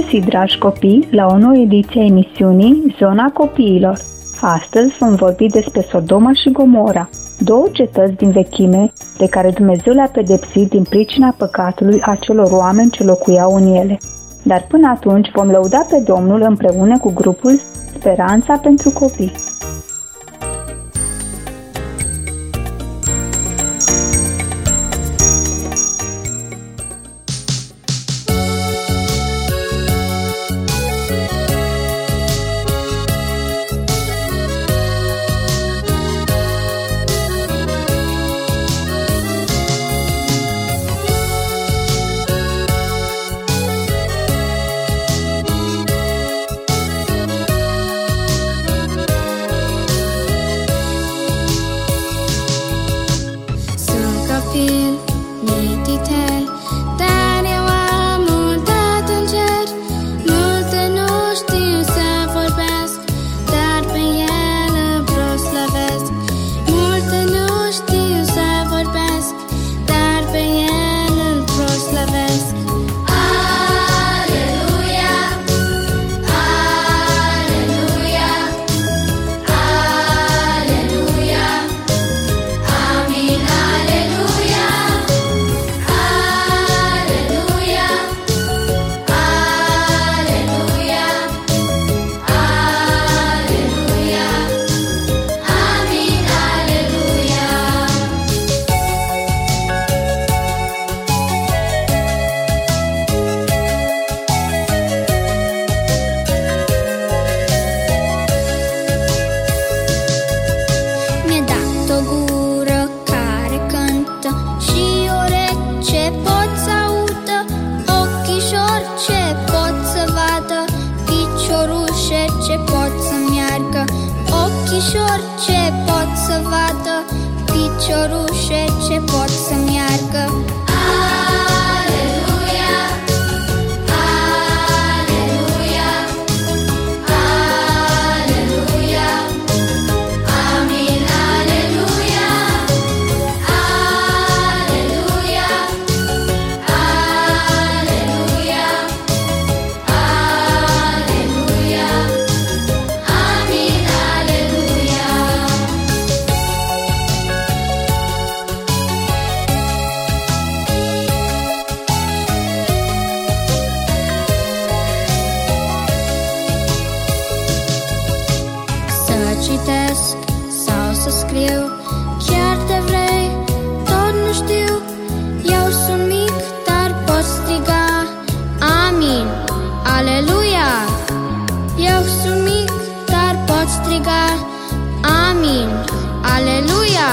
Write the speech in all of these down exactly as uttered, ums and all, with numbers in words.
găsit, dragi copii, la o nouă ediție a emisiunii Zona Copiilor. Astăzi vom vorbi despre Sodoma și Gomora, două cetăți din vechime pe care Dumnezeu le-a pedepsit din pricina păcatului acelor oameni ce locuiau în ele. Dar până atunci vom lăuda pe Domnul împreună cu grupul Speranța pentru Copii. Piciorușe ce pot să meargă. Citesc sau să scriu, chiar te vrei, tot nu știu. Eu sunt mic, dar pot striga amin, aleluia. Eu sunt mic, dar pot striga amin, aleluia.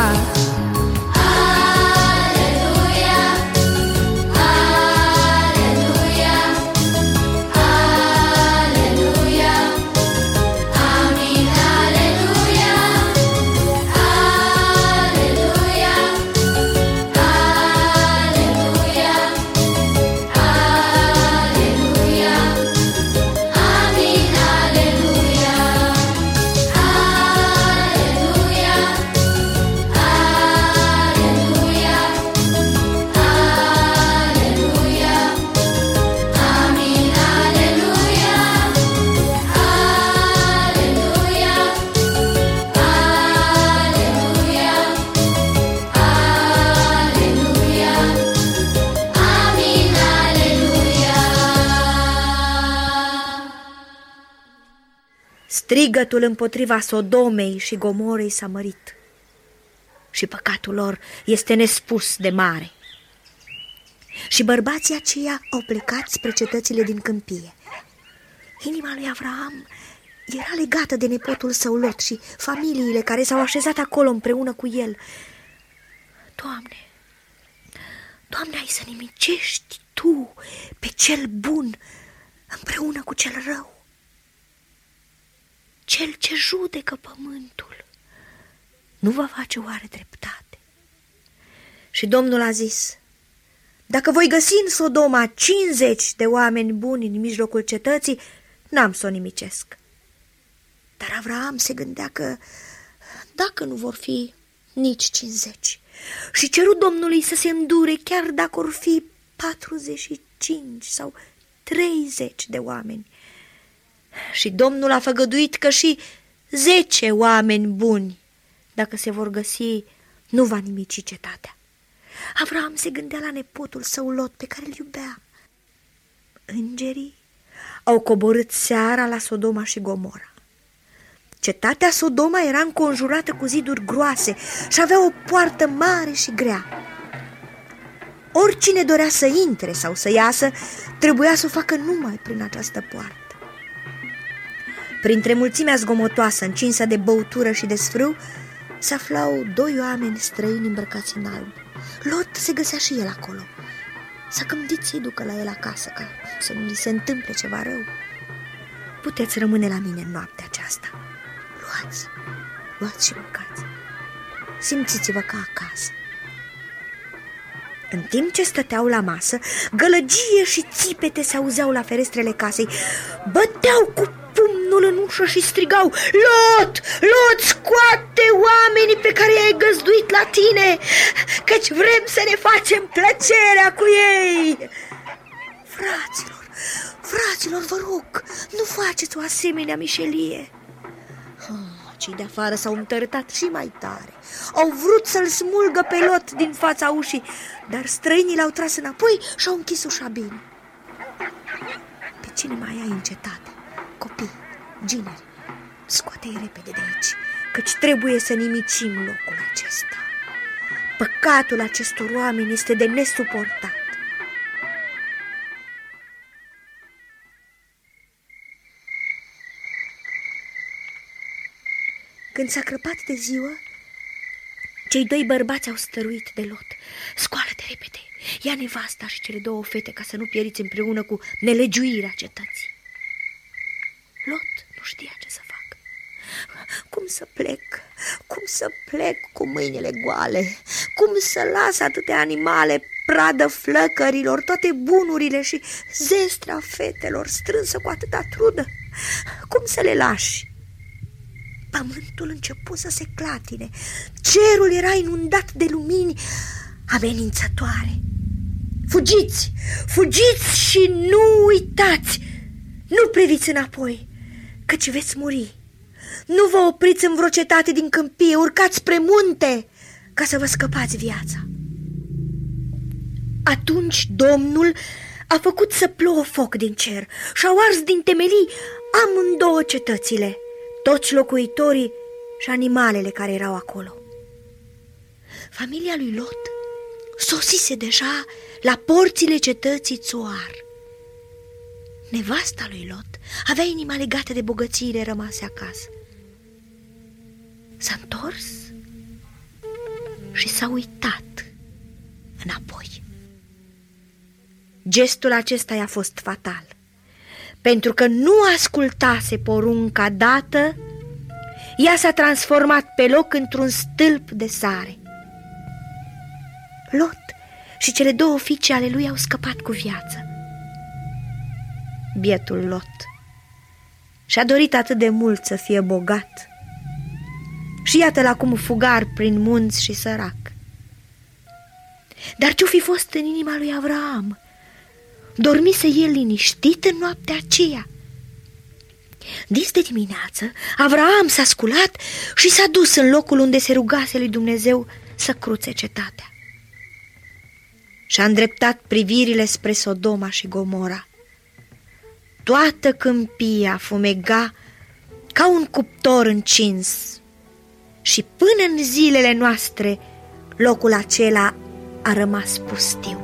Strigătul împotriva Sodomei și Gomorei s-a mărit și păcatul lor este nespus de mare. Și bărbații aceia au plecat spre cetățile din câmpie. Inima lui Avraam era legată de nepotul său Lot și familiile care s-au așezat acolo împreună cu el. Doamne, Doamne, ai să nimicești Tu pe cel bun împreună cu cel rău. Cel ce judecă pământul nu va face oare dreptate? Și Domnul a zis: dacă voi găsi în Sodoma cincizeci de oameni buni în mijlocul cetății, n-am să o nimicesc. Dar Avraam se gândea că dacă nu vor fi nici cincizeci, și ceru Domnului să se îndure chiar dacă or fi patruzeci și cinci sau treizeci de oameni. Și Domnul a făgăduit că și zece oameni buni, dacă se vor găsi, nu va nimici cetatea. Avram se gândea la nepotul său Lot, pe care îl iubea. Îngerii au coborât seara la Sodoma și Gomora. Cetatea Sodoma era înconjurată cu ziduri groase și avea o poartă mare și grea. Oricine dorea să intre sau să iasă, trebuia să o facă numai prin această poartă. Printre mulțimea zgomotoasă, încinsă de băutură și de sfrâu, se aflau doi oameni străini îmbrăcați în alb. Lot se găsea și el acolo. S-a gândit să-i ducă la el acasă, ca să nu li se întâmple ceva rău. Puteți rămâne la mine în noaptea aceasta. Luați, luați și mâncați. Simțiți-vă ca acasă. În timp ce stăteau la masă, gălăgie și țipete se auzeau la ferestrele casei. Băteau cu pumnul în ușă și strigau: Lot, Lot, scoate oamenii pe care i-ai găzduit la tine, căci vrem să ne facem plăcerea cu ei. Fraților, fraților, vă rog, nu faceți o asemenea mișelie. Cei de afară s-au întărâtat și mai tare. Au vrut să-l smulgă pe Lot din fața ușii, dar străinii l-au tras înapoi și au închis ușa bine. Pe cine mai ai în cetate? Copii, gineri, scoate-i repede de aici, căci trebuie să nimicim locul acesta. Păcatul acestor oameni este de nesuportat. Când s-a crăpat de ziua, cei doi bărbați au stăruit de Lot: Scoală-te repede, ia nevasta și cele două fete, ca să nu pieriți împreună cu nelegiuirea cetății. Lot nu știa ce să facă. Cum să plec? Cum să plec cu mâinile goale? Cum să las atâtea animale pradă flăcărilor, toate bunurile și zestrea fetelor strânsă cu atâta trudă? Cum să le lași? Pământul început să se clatine. Cerul era inundat de lumini amenințătoare. Fugiți! Fugiți și nu uitați! Nu priviți înapoi, căci veți muri. Nu vă opriți în vreo cetate din câmpie, urcați spre munte ca să vă scăpați viața. Atunci Domnul a făcut să plouă foc din cer și au ars din temelii amândouă cetățile, toți locuitorii și animalele care erau acolo. Familia lui Lot sosise deja la porțile cetății Țoar. Nevasta lui Lot avea inima legată de bogățiile rămase acasă. S-a întors și s-a uitat înapoi. Gestul acesta i-a fost fatal, pentru că nu ascultase porunca dată. Ea s-a transformat pe loc într-un stâlp de sare. Lot și cele două fiice ale lui au scăpat cu viață. Bietul Lot și-a dorit atât de mult să fie bogat și iată-l acum fugar prin munți și sărac. Dar ce-o fi fost în inima lui Avraam? Dormise el liniștit în noaptea aceea? Dis de dimineață, Avraam s-a sculat și s-a dus în locul unde se rugase lui Dumnezeu să cruțe cetatea. Și-a îndreptat privirile spre Sodoma și Gomora. Toată câmpia fumega ca un cuptor încins și până în zilele noastre locul acela a rămas pustiu.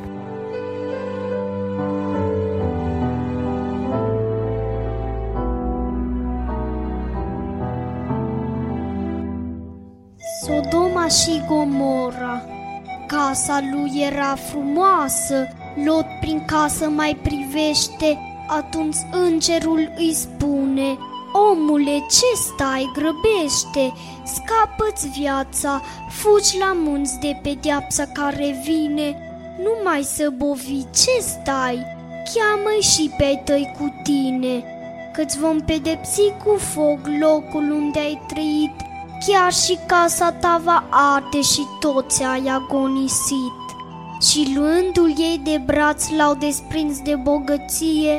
Sodoma și Gomora. Casa lui era frumoasă, Lot prin casă mai privește, atunci îngerul îi spune: Omule, ce stai, grăbește, scapă-ți viața, fugi la munți de pedeapsa care vine, nu mai să bovi, ce stai, cheamă-i și pe tăi cu tine, că-ți vom pedepsi cu foc locul unde ai trăit, chiar și casa ta va arde și toți ai agonisit. Și luându-l ei de braț l-au desprins de bogăție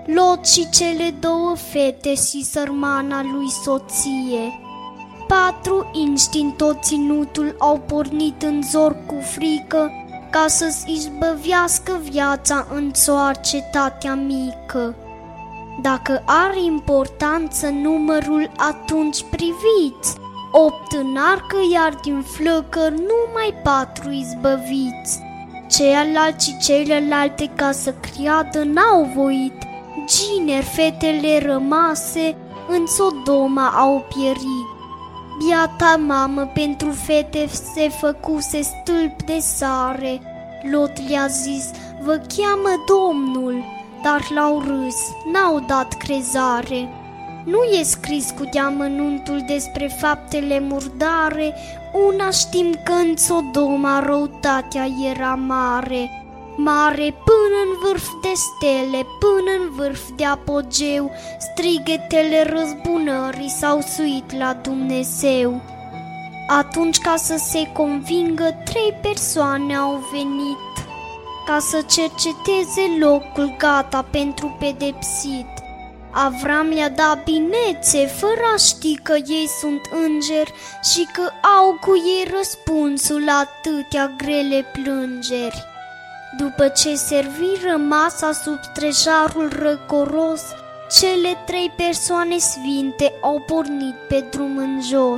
Lot și cele două fete și sărmana lui soție. Patru inși din tot ținutul au pornit în zor cu frică ca să-ți izbăvească viața în țoar cetatea mică. Dacă are importanță numărul, atunci priviți, opt în arcă, iar din flăcări numai patru izbăviți. Ceilalți și celelalte, ca să creadă, n-au voit. Gineri, fetele rămase în Sodoma au pierit. Biata mamă, pentru fete se făcuse stâlp de sare. Lot le-a zis, vă cheamă Domnul, dar l-au râs, n-au dat crezare. Nu e scris cu deamănuntul despre faptele murdare, una știm că în Sodoma răutatea era mare. Mare până în vârf de stele, până în vârf de apogeu, strighetele răzbunării s-au suit la Dumnezeu. Atunci, ca să se convingă, trei persoane au venit ca să cerceteze locul gata pentru pedepsit. Avram le-a dat binețe, fără a ști că ei sunt îngeri și că au cu ei răspunsul la atâtea grele plângeri. După ce serviră masa sub strejarul răcoros, cele trei persoane sfinte au pornit pe drum în jos.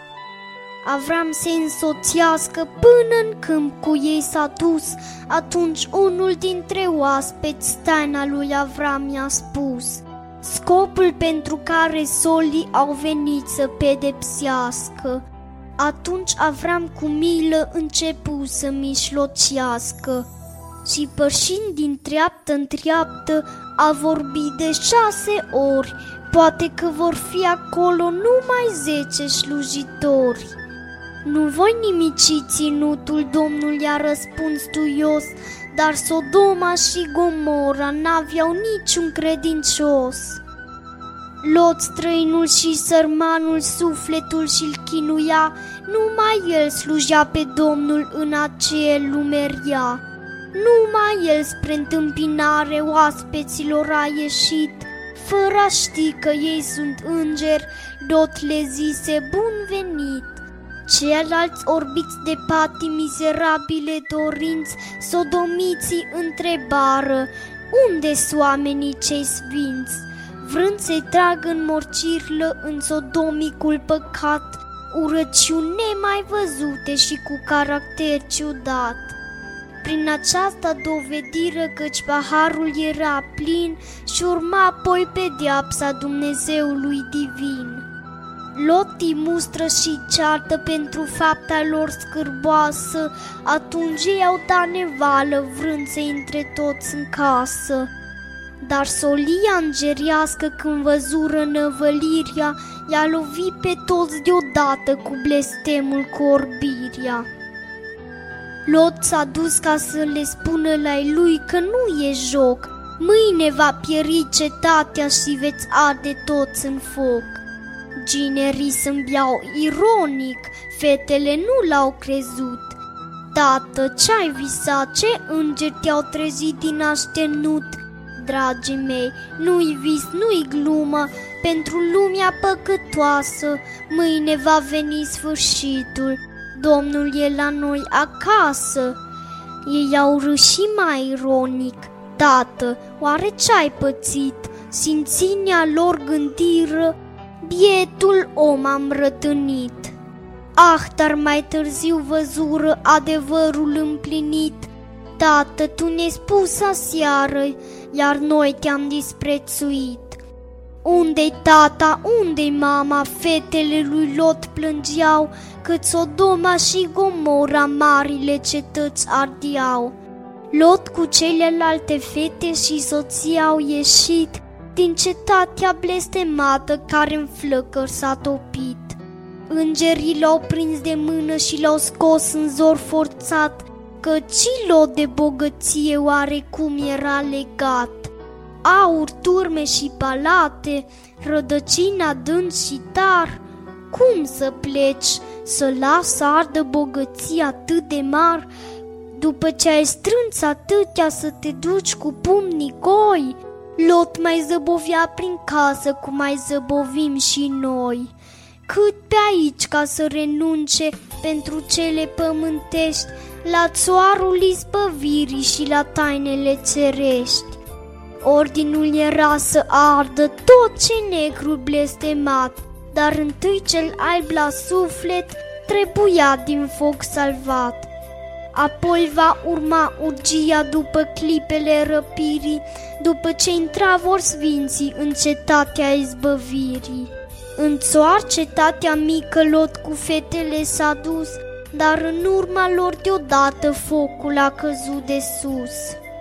Avram se însoțească până în câmp cu ei s-a dus, atunci unul dintre oaspeți, taina lui Avram, i-a spus: scopul pentru care solii au venit să pedepsească. Atunci Avram cu milă începu să mișlocească și, pășind din treaptă în treaptă, a vorbit de șase ori, poate că vor fi acolo numai zece slujitori. Nu voi nimici ținutul, Domnul i-a răspuns duios, dar Sodoma și Gomora n-aveau niciun credincios. Lot, străinul și sărmanul, sufletul și-l chinuia, numai el slujea pe Domnul în aceea lumeria. Numai el spre întâmpinare oaspeților a ieșit, fără a ști că ei sunt îngeri. Lot le zise: bun venit! Ceilalți, orbiți de patii mizerabile dorinți, sodomiții întrebară: unde-s oamenii cei sfinți? Vrând să-i tragă în morcirlă în sodomicul păcat, urăciuni nemai văzute și cu caracter ciudat. Prin aceasta dovediră căci paharul era plin și urma apoi pedeapsa Dumnezeului divin. Lot îi mustră și ceartă pentru fapta lor scârboasă, atunci ei au dat nevală vrând să intre toți în casă. Dar solia îngeriască, când văzură năvălirea, i-a lovit pe toți deodată cu blestemul, cu orbirea. Lot s-a dus ca să le spună la lui că nu e joc, mâine va pieri cetatea și veți arde toți în foc. Ginerii zâmbeau ironic, fetele nu l-au crezut. Tată, ce-ai visat? Ce îngeri te-au trezit din așternut? Dragii mei, nu-i vis, nu-i glumă, pentru lumea păcătoasă mâine va veni sfârșitul. Domnul e la noi acasă. Ei au râs și mai ironic. Tată, oare ce-ai pățit? Simținea lor gândiră: bietul om am rătănit. Ah, dar mai târziu văzură adevărul împlinit. Tată, tu ne-ai spus aseară, iar noi te-am disprețuit. Unde-i tata, unde-i mama? Fetele lui Lot plângeau, cât Sodoma și Gomora, marile cetăți, ardeau. Lot cu celelalte fete și soții au ieșit din cetatea blestemată care în flăcări s-a topit. Îngerii l-au prins de mână și l-au scos în zor forțat, căci Lot de bogăție oarecum era legat. Aur, turme și palate, rădăcini adânci și tar, cum să pleci, să las să ardă bogății atât de mari? După ce ai strâns atâtea, să te duci cu pumnii goi? Lot mai zăbovea prin casă cum mai zăbovim și noi. Cât pe aici ca să renunce pentru cele pământești la țoarul izbăvirii și la tainele cerești. Ordinul era să ardă tot ce negru blestemat, dar întâi cel alb la suflet trebuia din foc salvat. Apoi va urma urgia după clipele răpirii, după ce intra vor sfinții în cetatea izbăvirii. În țoar cetatea mică Lot cu fetele s-a dus, dar în urma lor deodată focul a căzut de sus.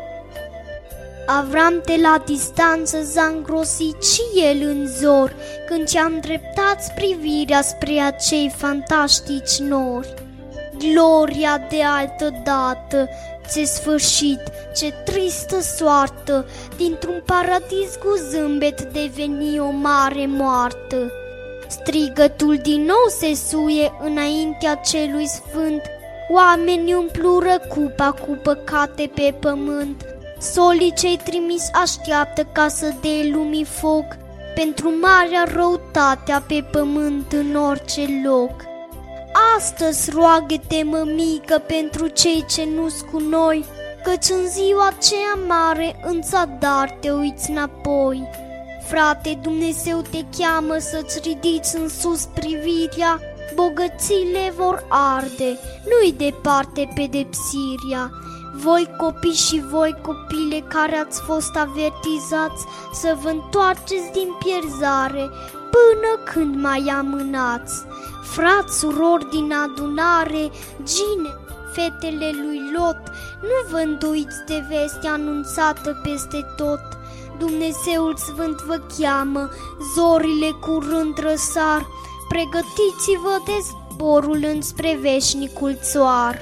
Avram de la distanță s-a îngrosit și el în zor, când ce-a îndreptat privirea spre acei fantastici nori. Gloria de altă dată, ce sfârșit, ce tristă soartă, dintr-un paradis cu zâmbet deveni o mare moartă. Strigătul din nou se suie înaintea celui sfânt, oamenii umplură cupa cu păcate pe pământ. Solii cei trimis așteaptă ca să dea lumii foc, pentru marea răutatea pe pământ în orice loc. Astăzi roagă-te, mămică, pentru cei ce nu-s cu noi, căci în ziua aceea mare în zadar te uiți înapoi. Frate, Dumnezeu te cheamă să-ți ridici în sus privirea, bogățiile vor arde, nu-i departe pedepsirea. Voi copii și voi copile care ați fost avertizați să vă întoarceți din pierzare până când mai amânați. Frați, surori din adunare, gine, fetele lui Lot, nu vă îndoiți de vestea anunțată peste tot. Dumnezeul Sfânt vă cheamă, zorile curând răsar, pregătiți-vă de zborul înspre veșnicul țoar.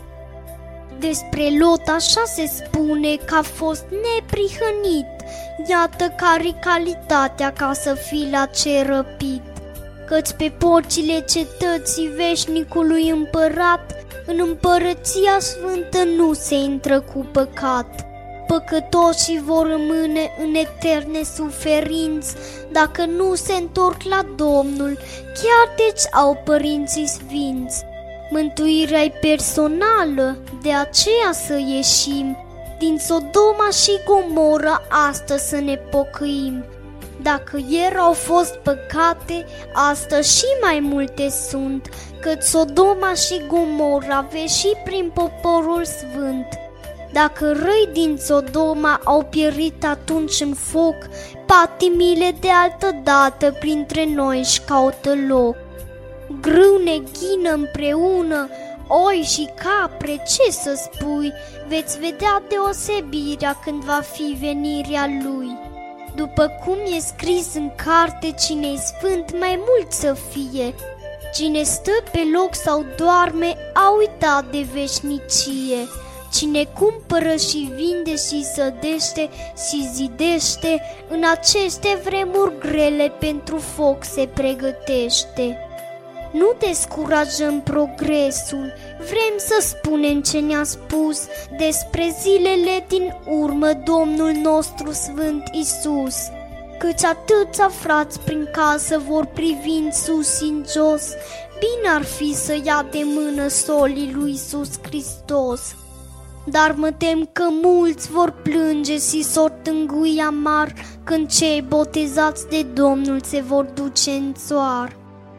Despre Lot așa se spune că a fost neprihănit, iată care-i calitatea ca să fii la ce răpit. Căci pe porțile cetății veșnicului împărat, în împărăția sfântă nu se intră cu păcat. Păcătoșii vor rămâne în eterne suferinți dacă nu se întorc la Domnul, chiar deci au părinții sfinți. Mântuirea-i personală, de aceea să ieșim din Sodoma și Gomora astăzi să ne pocăim. Dacă ieri au fost păcate, astăzi și mai multe sunt, căci Sodoma și Gomora veși prin poporul sfânt. Dacă răi din Sodoma au pierit atunci în foc, patimile de altă dată printre noi își caută loc. Grâu neghină împreună, oi și capre, ce să spui, veți vedea deosebirea când va fi venirea lui. După cum e scris în carte, cine-i sfânt mai mult să fie, cine stă pe loc sau doarme a uitat de veșnicie. Cine cumpără și vinde și sădește și zidește, în aceste vremuri grele pentru foc se pregătește. Nu descurajăm progresul, vrem să spunem ce ne-a spus despre zilele din urmă Domnul nostru Sfânt Iisus, căci atâția frați prin casă vor privi în sus în jos, bine ar fi să ia de mână solii lui Iisus Hristos. Dar mă tem că mulți vor plânge și s-or tângui amar când cei botezați de Domnul se vor duce în țoar.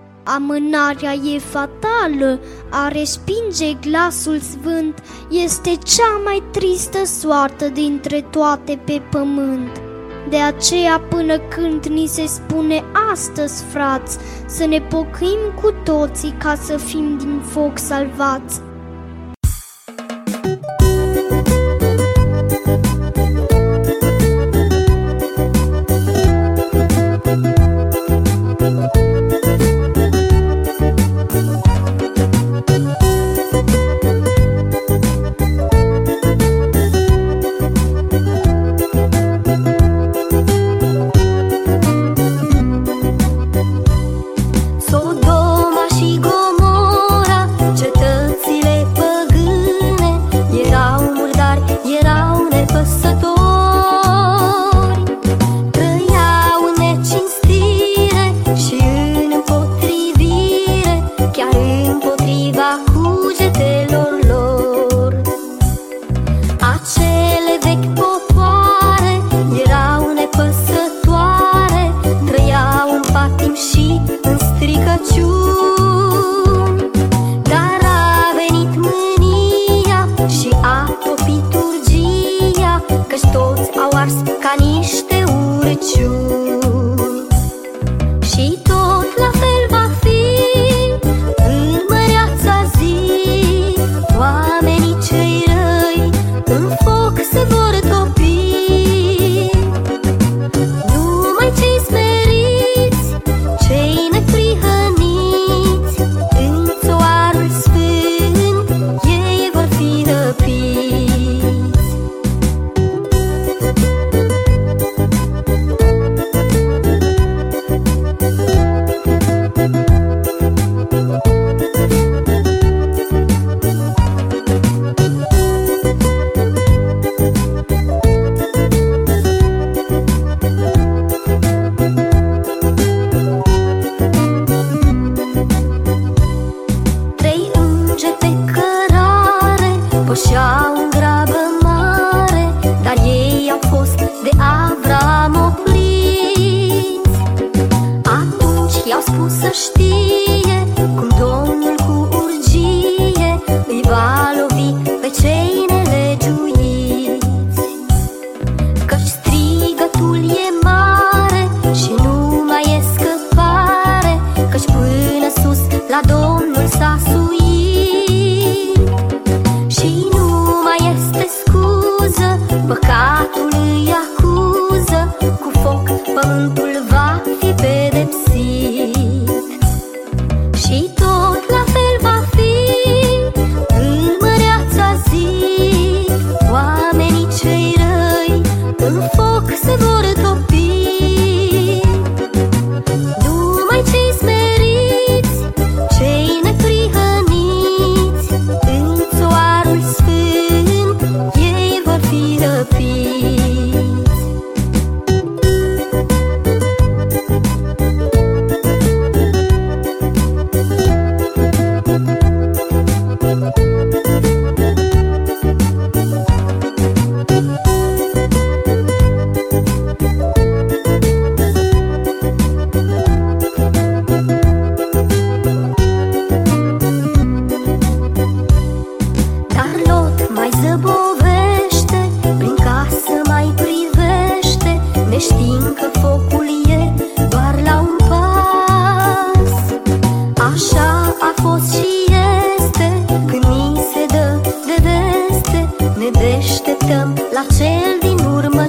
Amânarea e fatală, a respinge glasul sfânt este cea mai tristă soartă dintre toate pe pământ. De aceea până când ni se spune astăzi, frați, să ne pocăim cu toții ca să fim din foc salvați. Sodoma și Gomora, cetățile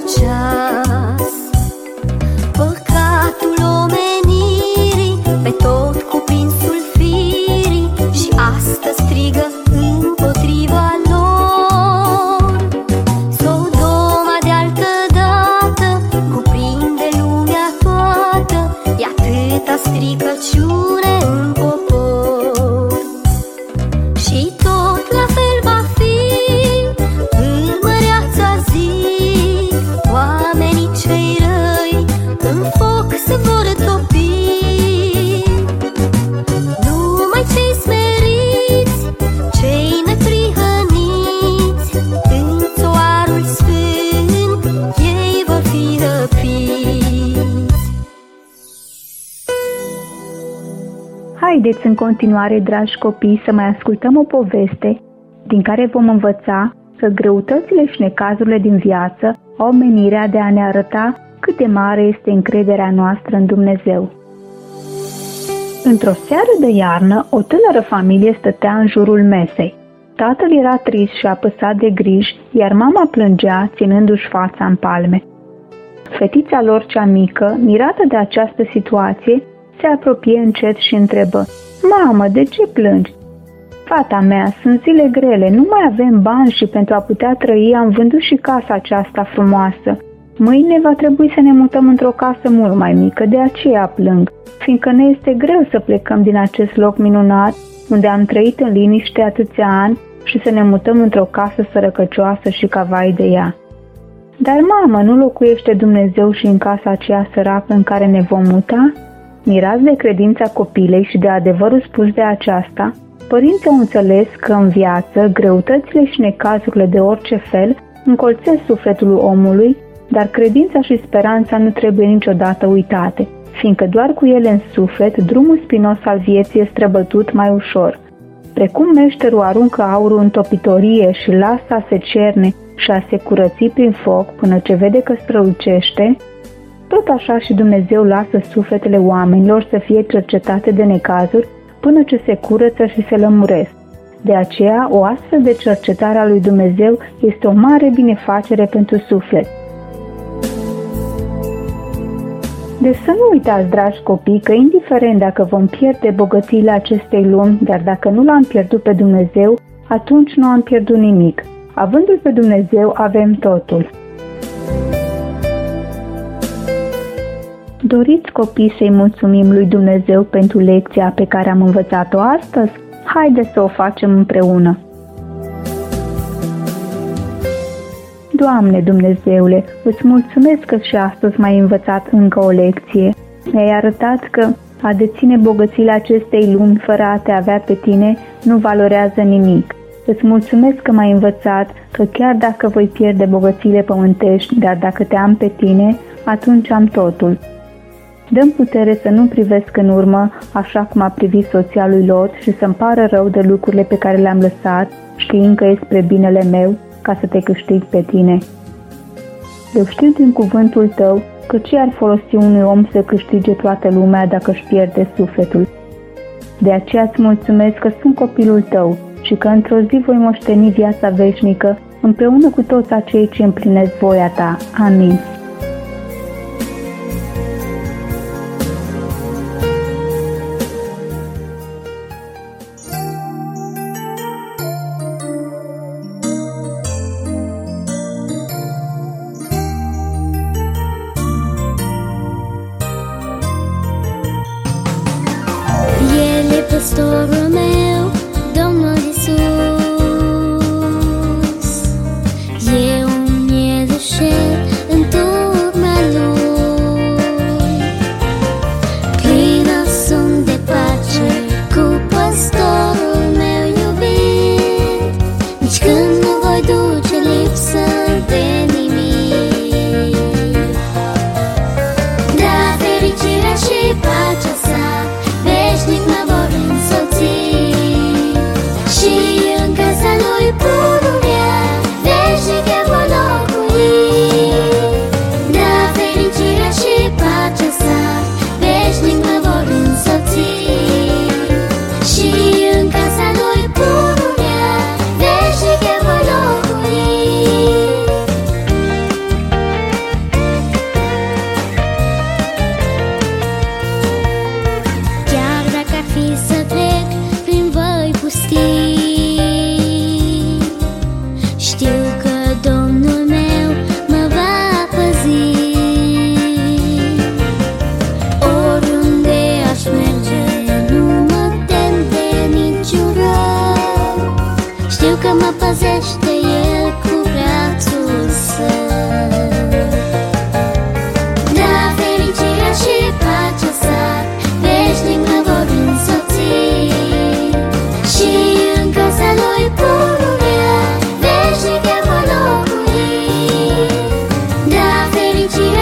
ceas. Păcatul omenirii pe tot cuprinsul firii și astăzi strigă împotriva lor. Sodoma de altădată cuprinde lumea toată, e atâta stricăciune în popor. Și tot la fel va fi în măreața zi, oamenii cei răi în foc se vor topi. Numai cei smeriți, cei neprihăniți, în țoarul sfânt ei vor fi răpiți. Haideți în continuare, dragi copii, să mai ascultăm o poveste din care vom învăța că greutățile și necazurile din viață au menirea de a ne arăta cât de mare este încrederea noastră în Dumnezeu. Într-o seară de iarnă, o tânără familie stătea în jurul mesei. Tatăl era trist și apăsat de griji, iar mama plângea, ținându-și fața în palme. Fetița lor cea mică, mirată de această situație, se apropie încet și întrebă: "Mamă, de ce plângi?" "Fata mea, sunt zile grele, nu mai avem bani și pentru a putea trăi am vândut și casa aceasta frumoasă. Mâine va trebui să ne mutăm într-o casă mult mai mică, de aceea plâng, fiindcă ne este greu să plecăm din acest loc minunat, unde am trăit în liniște atâția ani, și să ne mutăm într-o casă sărăcăcioasă și ca vai de ea." "Dar, mamă, nu locuiește Dumnezeu și în casa aceea săracă în care ne vom muta?" Mirați de credința copilei și de adevărul spus de aceasta, părinții au înțeles că în viață greutățile și necazurile de orice fel încolțesc sufletul omului, dar credința și speranța nu trebuie niciodată uitate, fiindcă doar cu ele în suflet drumul spinos al vieții este străbătut mai ușor. Precum meșterul aruncă aurul în topitorie și lasă a se cerne și a se curăți prin foc până ce vede că strălucește, tot așa și Dumnezeu lasă sufletele oamenilor să fie cercetate de necazuri până ce se curăță și se lămuresc. De aceea, o astfel de cercetare a lui Dumnezeu este o mare binefacere pentru suflet. Deci să nu uitați, dragi copii, că indiferent dacă vom pierde bogățiile acestei lumi, dar dacă nu l-am pierdut pe Dumnezeu, atunci nu am pierdut nimic. Avându-L pe Dumnezeu, avem totul. Doriți, copii, să-i mulțumim lui Dumnezeu pentru lecția pe care am învățat-o astăzi? Haideți să o facem împreună. Doamne Dumnezeule, îți mulțumesc că și astăzi m-ai învățat încă o lecție. Mi-ai arătat că a deține bogățiile acestei lumi fără a te avea pe tine nu valorează nimic. Îți mulțumesc că m-ai învățat că chiar dacă voi pierde bogățiile pământești, dar dacă te am pe tine, atunci am totul. Dă-mi putere să nu privesc în urmă așa cum a privit soția lui Lot și să-mi pară rău de lucrurile pe care le-am lăsat, știind că e spre binele meu, ca să te câștig pe tine. Eu știu din cuvântul tău că ce ar folosi unui om să câștige toată lumea dacă își pierde sufletul. De aceea îți mulțumesc că sunt copilul tău și că într-o zi voi moșteni viața veșnică împreună cu toți acei ce împlinesc voia ta. Amin. Păstorul meu, Domnul Iisus, e un mielușel în turma Lui. Plină sunt de pace cu păstorul meu iubit, nici când nu voi duce lipsă de nimic. Da, fericirea și pacea sa veșnic mă vor însoți.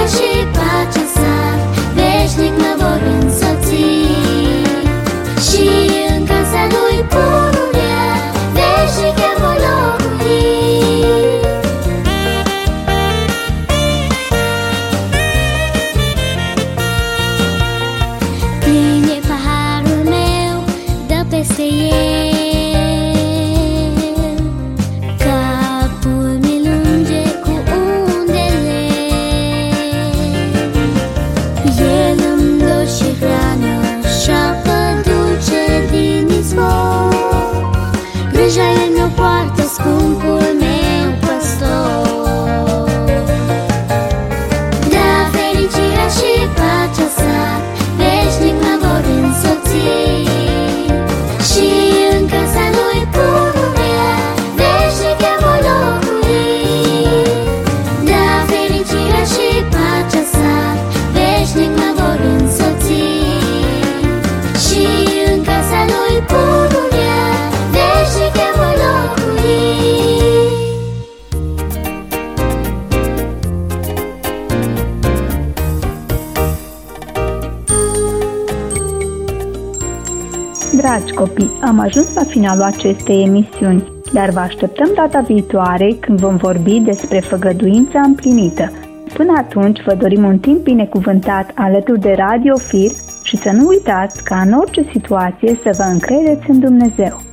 și pacea sa veșnic mă vor însoți. Și în casa lui pururea veșnic eu voi locui. Plin e paharul meu, dă peste el. Capul mi lunge cu undele. El îmi dă și hrană și apă dulce din izvor. Grija el mi-o poartă, scumpul meu păstor. Da, fericirea și pacea sa veșnic mă vor însoți. Și în casa lui pururea veșnic eu voi locui. Da, fericirea și pacea sa veșnic mă vor însoți. Și în casa lui pururea veșnic eu voi locui. Dragi copii, am ajuns la finalul acestei emisiuni, dar vă așteptăm data viitoare când vom vorbi despre făgăduința împlinită. Până atunci vă dorim un timp binecuvântat alături de Radio Fir și să nu uitați ca în orice situație să vă încredeți în Dumnezeu.